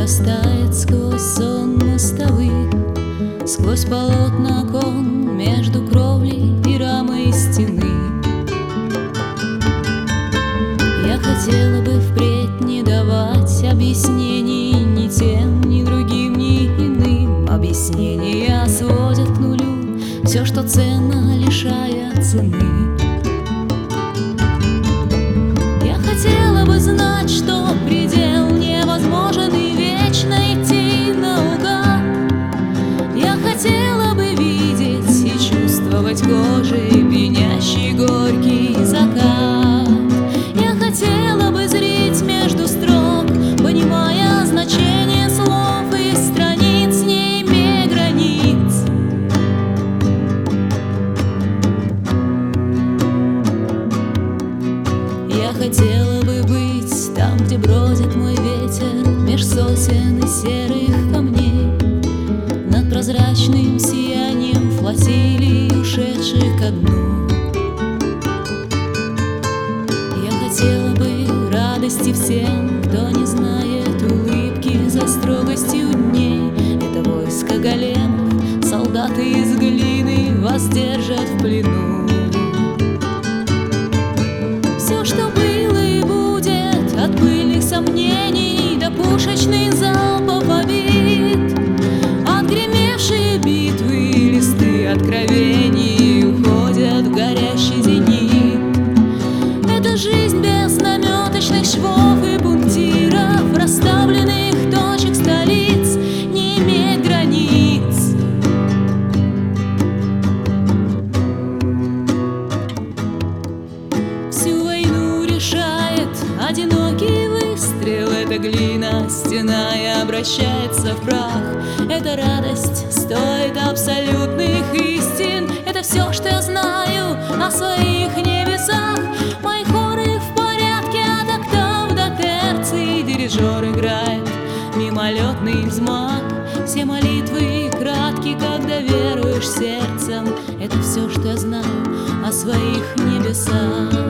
прорастает сквозь сон мостовых, сквозь полотна окон, между кровлей и рамой стены. Я хотела бы впредь не давать объяснений ни тем, ни другим, ни иным. Объяснения сводят к нулю все, что ценно, лишая цены. Я хотела бы знать, что предел невозможен и вечно идти наугад. Я хотела бы видеть и чувствовать кожей пьянящий горький закат. Я хотела бы зрить между строк, понимая значение слов и страниц, не имея границ. Я хотела бы быть там, где бродит мой ветер, меж сосен и серых камней, над прозрачным сиянием флотилий, ушедших ко дну. Я хотела бы радости всем, кто не знает улыбки за строгостью дней. Это войско големов, солдаты из глины вас держат в плену. Все, что было и будет, от пыльных сомнений до пушечных залпов обид, отгремевшие битвы, листы откровений уходят в горящий зенит. Это жизнь без наметочных швов и пунктиров, расставленных точек столиц, не имеет границ. Всю войну решает одинокий выстрел. Эта глина, стена и обращается в прах. Эта радость стоит абсолютных истин. Это все, что я знаю о своих небесах. Мои хоры в порядке от октав до терций. Дирижер играет мимолетный взмах. Все молитвы кратки, когда веруешь сердцем. Это все, что я знаю о своих небесах.